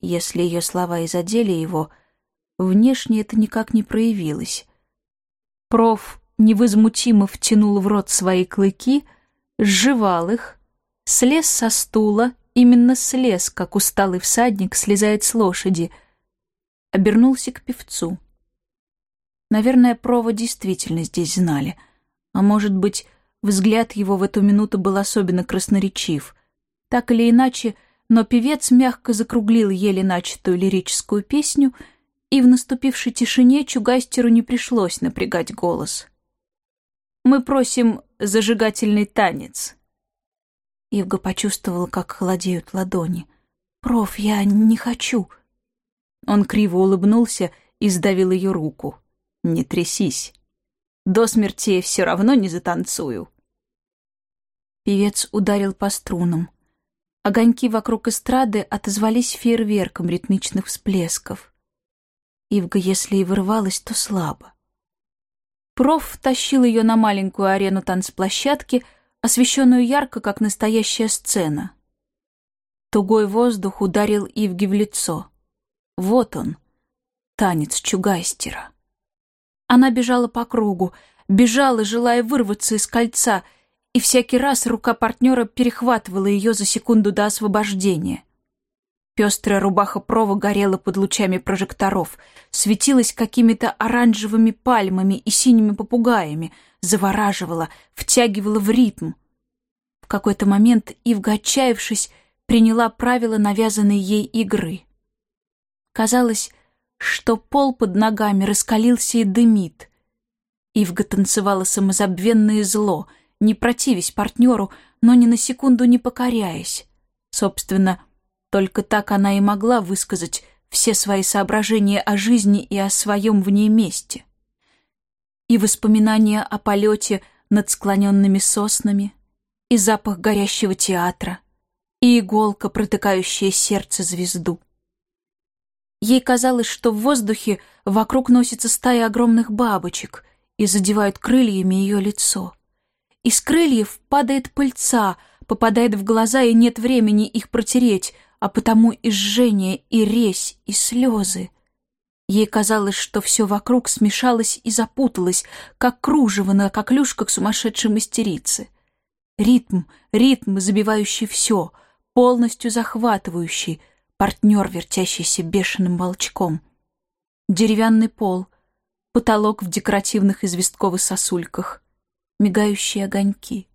Если ее слова и задели его, внешне это никак не проявилось. Проф невозмутимо втянул в рот свои клыки, сживал их, слез со стула, именно слез, как усталый всадник слезает с лошади, обернулся к певцу. Наверное, Прова действительно здесь знали, а может быть, взгляд его в эту минуту был особенно красноречив. Так или иначе, но певец мягко закруглил еле начатую лирическую песню, и в наступившей тишине Чугайстеру не пришлось напрягать голос. «Мы просим зажигательный танец». Ивга почувствовала, как холодеют ладони. «Проф, я не хочу». Он криво улыбнулся и сдавил ее руку. «Не трясись. До смерти все равно не затанцую». Певец ударил по струнам. Огоньки вокруг эстрады отозвались фейерверком ритмичных всплесков. Ивга, если и вырвалась, то слабо. Проф тащил ее на маленькую арену танцплощадки, освещенную ярко, как настоящая сцена. Тугой воздух ударил Ивге в лицо. Вот он, танец Чугайстера. Она бежала по кругу, бежала, желая вырваться из кольца, и всякий раз рука партнера перехватывала ее за секунду до освобождения. Пестрая рубаха Прова горела под лучами прожекторов, светилась какими-то оранжевыми пальмами и синими попугаями, завораживала, втягивала в ритм. В какой-то момент Ивга, отчаявшись, приняла правила навязанной ей игры. Казалось, что пол под ногами раскалился и дымит. Ивга танцевала самозабвенно и зло, не противясь партнеру, но ни на секунду не покоряясь. Собственно, только так она и могла высказать все свои соображения о жизни и о своем в ней месте. И воспоминания о полете над склоненными соснами, и запах горящего театра, и иголка, протыкающая сердце звезду. Ей казалось, что в воздухе вокруг носится стая огромных бабочек и задевают крыльями ее лицо. Из крыльев падает пыльца, попадает в глаза, и нет времени их протереть, а потому и жжение, и резь, и слезы. Ей казалось, что все вокруг смешалось и запуталось, как кружево на коклюшках сумасшедшей мастерицы. Ритм, забивающий все, полностью захватывающий, партнер, вертящийся бешеным волчком. Деревянный пол, потолок в декоративных известковых сосульках, мигающие огоньки.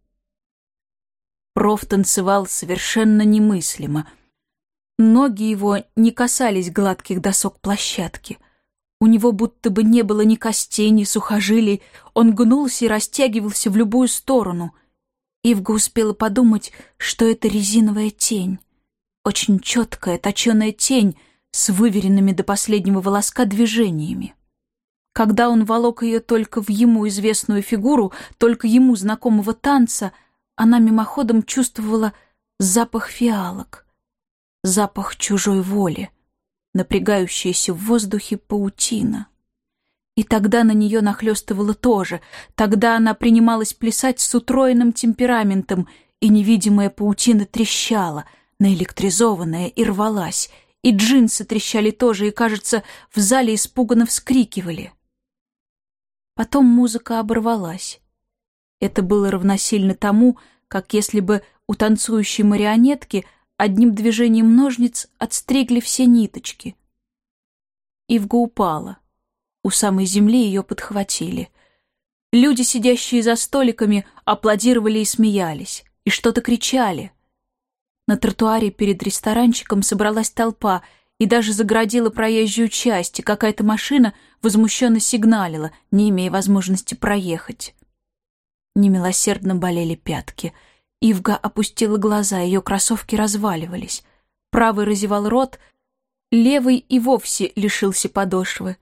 Проф танцевал совершенно немыслимо. Ноги его не касались гладких досок площадки. У него будто бы не было ни костей, ни сухожилий. Он гнулся и растягивался в любую сторону. Ивга успела подумать, что это резиновая тень. Очень четкая, точеная тень с выверенными до последнего волоска движениями. Когда он волок ее только в ему известную фигуру, только ему знакомого танца, она мимоходом чувствовала запах фиалок, запах чужой воли, напрягающаяся в воздухе паутина. И тогда на нее нахлестывало тоже, тогда она принималась плясать с утроенным темпераментом, и невидимая паутина трещала, наэлектризованная, и рвалась, и джинсы трещали тоже, и, кажется, в зале испуганно вскрикивали. Потом музыка оборвалась. Это было равносильно тому, как если бы у танцующей марионетки одним движением ножниц отстригли все ниточки. Ивга упала. У самой земли ее подхватили. Люди, сидящие за столиками, аплодировали и смеялись, и что-то кричали. На тротуаре перед ресторанчиком собралась толпа и даже загородила проезжую часть, и какая-то машина возмущенно сигналила, не имея возможности проехать. Немилосердно болели пятки. Ивга опустила глаза, ее кроссовки разваливались. Правый разевал рот, левый и вовсе лишился подошвы.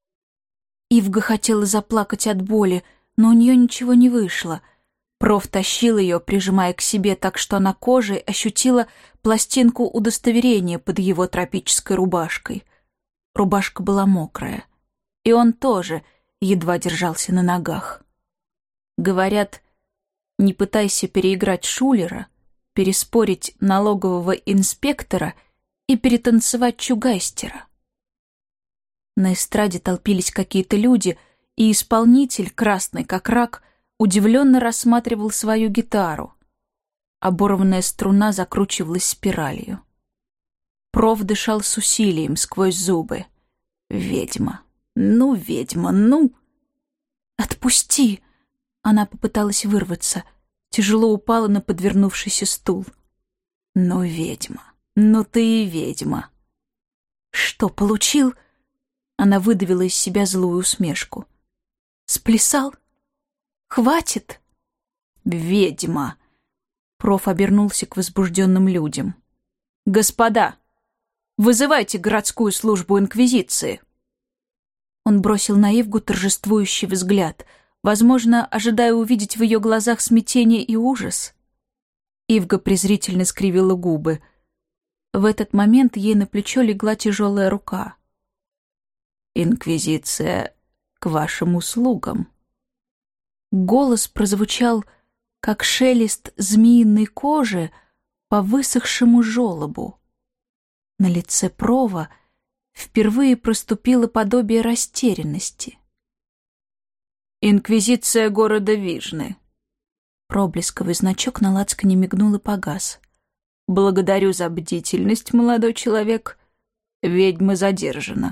Ивга хотела заплакать от боли, но у нее ничего не вышло. Проф тащил ее, прижимая к себе так, что она кожей ощутила пластинку удостоверения под его тропической рубашкой. Рубашка была мокрая. И он тоже едва держался на ногах. Говорят, не пытайся переиграть шулера, переспорить налогового инспектора и перетанцевать Чугайстера. На эстраде толпились какие-то люди, и исполнитель, красный как рак, удивленно рассматривал свою гитару. Оборванная струна закручивалась спиралью. Проф дышал с усилием сквозь зубы. «Ведьма! Ну, ведьма, ну!» «Отпусти!» Она попыталась вырваться, тяжело упала на подвернувшийся стул. «Ну, ведьма! Ну ты и ведьма!» «Что, получил?» Она выдавила из себя злую усмешку. «Сплясал? Хватит!» «Ведьма!» Проф обернулся к возбужденным людям. «Господа, вызывайте городскую службу инквизиции!» Он бросил на Ивгу торжествующий взгляд, возможно, ожидая увидеть в ее глазах смятение и ужас. Ивга презрительно скривила губы. В этот момент ей на плечо легла тяжелая рука. «Инквизиция к вашим услугам». Голос прозвучал, как шелест змеиной кожи по высохшему желобу. На лице Прова впервые проступило подобие растерянности. «Инквизиция города Вижны». Проблесковый значок на лацкане мигнул и погас. «Благодарю за бдительность, молодой человек. Ведьма задержана».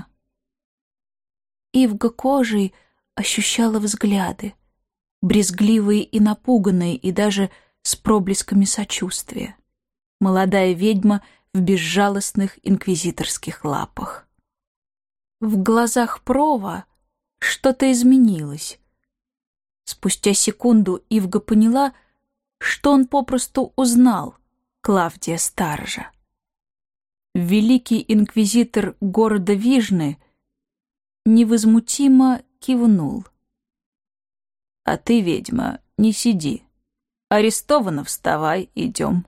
Ивга кожей ощущала взгляды, брезгливые и напуганные, и даже с проблесками сочувствия. Молодая ведьма в безжалостных инквизиторских лапах. В глазах Прова что-то изменилось. Спустя секунду Ивга поняла, что он попросту узнал Клавдия Старжа. Великий инквизитор города Вижны невозмутимо кивнул. «А ты, ведьма, не сиди. Арестована, вставай, идем».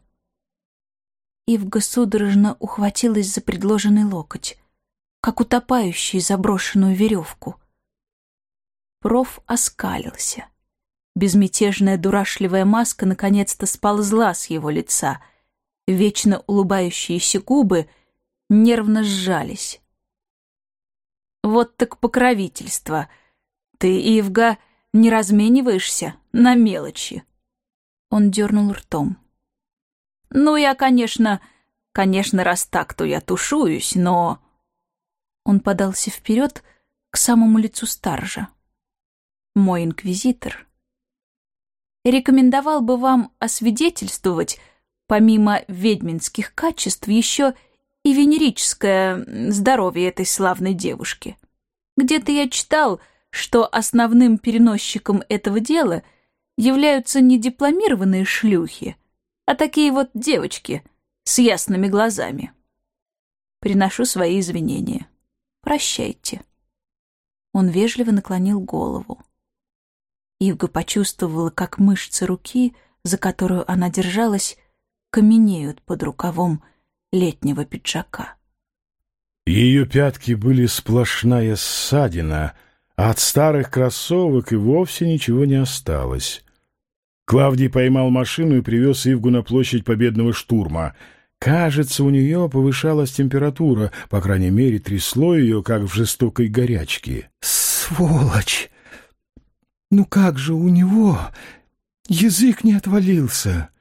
Ивга судорожно ухватилась за предложенный локоть, как утопающий за брошенную веревку. Проф оскалился. Безмятежная дурашливая маска наконец-то сползла с его лица. Вечно улыбающиеся губы нервно сжались. «Вот так покровительство. Ты, Ивга, не размениваешься на мелочи». Он дернул ртом. «Ну, я, конечно, раз так, то я тушуюсь, но...» Он подался вперед к самому лицу Старжа. «Мой инквизитор рекомендовал бы вам освидетельствовать, помимо ведьминских качеств, еще и венерическое здоровье этой славной девушки. Где-то я читал, что основным переносчиком этого дела являются не дипломированные шлюхи, а такие вот девочки с ясными глазами. Приношу свои извинения. Прощайте». Он вежливо наклонил голову. Ивга почувствовала, как мышцы руки, за которую она держалась, каменеют под рукавом летнего пиджака. Ее пятки были сплошная ссадина, а от старых кроссовок и вовсе ничего не осталось. Клавдий поймал машину и привез Ивгу на площадь Победного штурма. Кажется, у нее повышалась температура, по крайней мере, трясло ее, как в жестокой горячке. «Сволочь! Ну как же у него язык не отвалился?»